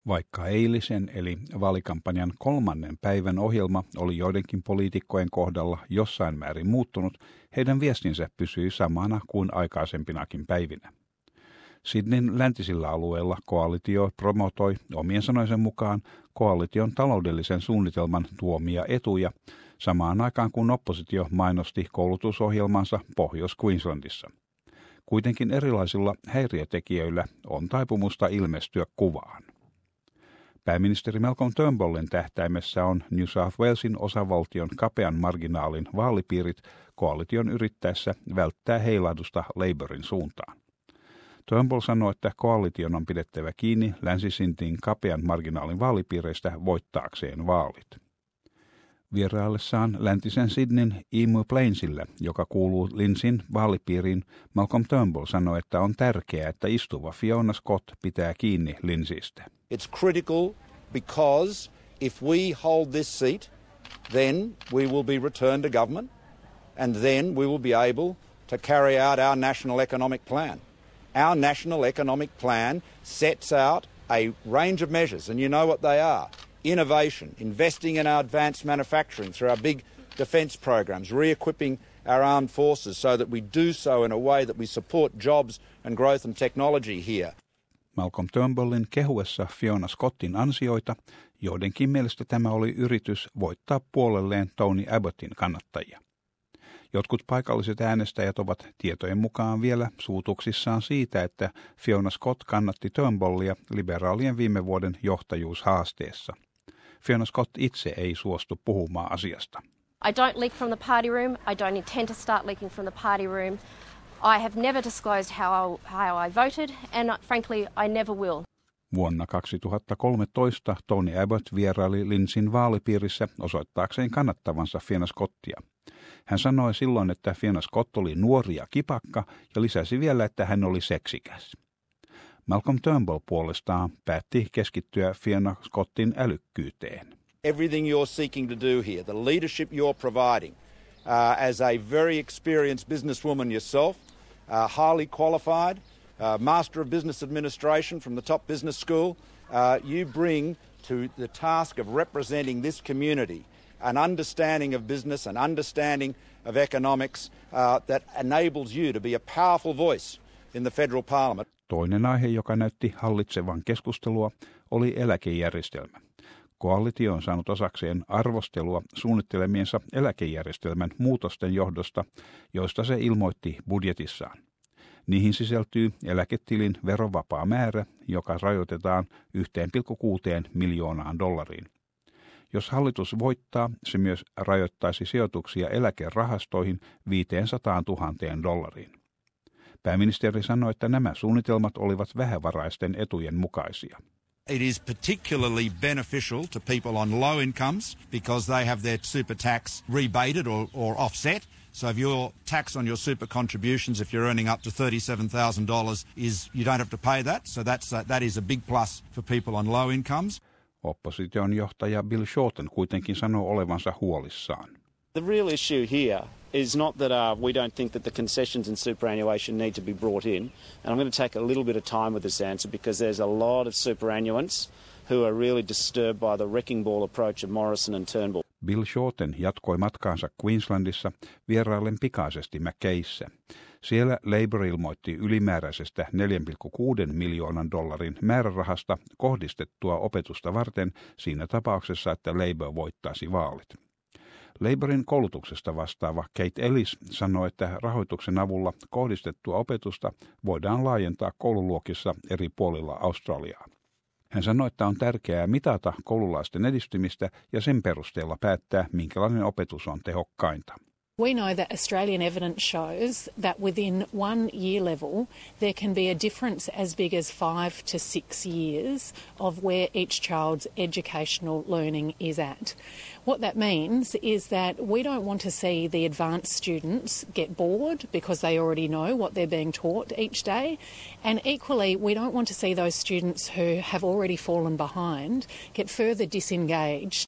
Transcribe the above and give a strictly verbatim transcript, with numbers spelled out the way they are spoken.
Vaikka eilisen eli vaalikampanjan kolmannen päivän ohjelma oli joidenkin poliitikkojen kohdalla jossain määrin muuttunut, heidän viestinsä pysyi samana kuin aikaisempinakin päivinä. Sydneyn läntisillä alueilla koalitio promotoi omien sanojensa mukaan koalition taloudellisen suunnitelman tuomia etuja, samaan aikaan kun oppositio mainosti koulutusohjelmansa Pohjois-Queenslandissa. Kuitenkin erilaisilla häiriötekijöillä on taipumusta ilmestyä kuvaan. Pääministeri Malcolm Turnbullin tähtäimessä on New South Walesin osavaltion kapean marginaalin vaalipiirit koalition yrittäessä välttää heilahdusta Labourin suuntaan. Turnbull sanoi, että koalition on pidettävä kiinni Länsi-Sydneyn kapean marginaalin vaalipiireistä voittaakseen vaalit. Vieraillessaan läntisen Sydneyn Emu Plainsille, joka kuuluu Lynsin vaalipiiriin, Malcolm Turnbull sanoi, että on tärkeää, että istuva Fiona Scott pitää kiinni Lynsistä. It's critical because if we hold this seat, then we will be returned to government and then we will be able to carry out our national economic plan. Our national economic plan sets out a range of measures, and you know what they are. Innovation, investing in our advanced manufacturing through our big defence programs, re-equipping our armed forces so that we do so in a way that we support jobs and growth and technology here. Malcolm Turnbullin kehuessa Fiona Scottin ansioita, joidenkin mielestä tämä oli yritys voittaa puolelleen Tony Abbottin kannattajia. Jotkut paikalliset äänestäjät ovat tietojen mukaan vielä suutuksissaan siitä, että Fiona Scott kannatti Turnbullia liberaalien viime vuoden johtajuushaasteessa. Fiona Scott itse ei suostu puhumaan asiasta. I don't leak from the party room. I don't intend to start leaking from the party room. I have never disclosed how I, how I voted, and frankly, I never will. Vuonna kaksituhattakolmetoista Tony Abbott vieraili Lynsin vaalipiirissä osoittaakseen kannattavansa Fiona Scottia. Hän sanoi silloin, että Fiona Scott oli nuori ja kipakka ja lisäsi vielä, että hän oli seksikäs. Malcolm Turnbull puolestaan päätti keskittyä Fiona Scottin älykkyyteen. Everything you're seeking to do here, the leadership you're providing, uh, as a very experienced businesswoman yourself, uh, highly qualified, uh, Master of Business Administration from the top business school, uh, you bring to the task of representing this community an understanding of business, an understanding of economics uh, that enables you to be a powerful voice in the federal parliament. Toinen aihe, joka näytti hallitsevan keskustelua, oli eläkejärjestelmä. Koalitio on saanut osakseen arvostelua suunnittelemiensa eläkejärjestelmän muutosten johdosta, joista se ilmoitti budjetissaan. Niihin sisältyy eläketilin verovapaa määrä, joka rajoitetaan yksi pilkku kuusi miljoonaan dollariin. Jos hallitus voittaa, se myös rajoittaisi sijoituksia eläkerahastoihin viisisataatuhatta dollariin. Pääministeri sanoi, että nämä suunnitelmat olivat vähävaraisten etujen mukaisia. It is particularly beneficial to people on low incomes because they have their super tax rebated or, or offset. So if your tax on your super contributions, if you're earning up to thirty-seven thousand dollars, is you don't have to pay that. So that's a, that is a big plus for people on low incomes. Opposition johtaja Bill Shorten kuitenkin sanoo olevansa huolissaan. The real issue here is not that uh, we don't think that the concessions and superannuation need to be brought in. And I'm going to take a little bit of time with this answer because there's a lot of superannuants who are really disturbed by the wrecking ball approach of Morrison and Turnbull. Bill Shorten jatkoi matkaansa Queenslandissa vieraillen pikaisesti Mackayssä. Siellä Labour ilmoitti ylimääräisestä neljä pilkku kuusi miljoonan dollarin määrärahasta kohdistettua opetusta varten siinä tapauksessa, että Labour voittaisi vaalit. Labourin koulutuksesta vastaava Kate Ellis sanoi, että rahoituksen avulla kohdistettua opetusta voidaan laajentaa koululuokissa eri puolilla Australiaa. Hän sanoi, että on tärkeää mitata koululaisten edistymistä ja sen perusteella päättää, minkälainen opetus on tehokkainta. We know that Australian evidence shows that within one year level there can be a difference as big as five to six years of where each child's educational learning is at. What that means is that we don't want to see the advanced students get bored because they already know what they're being taught each day. And equally, we don't want to see those students who have already fallen behind get further disengaged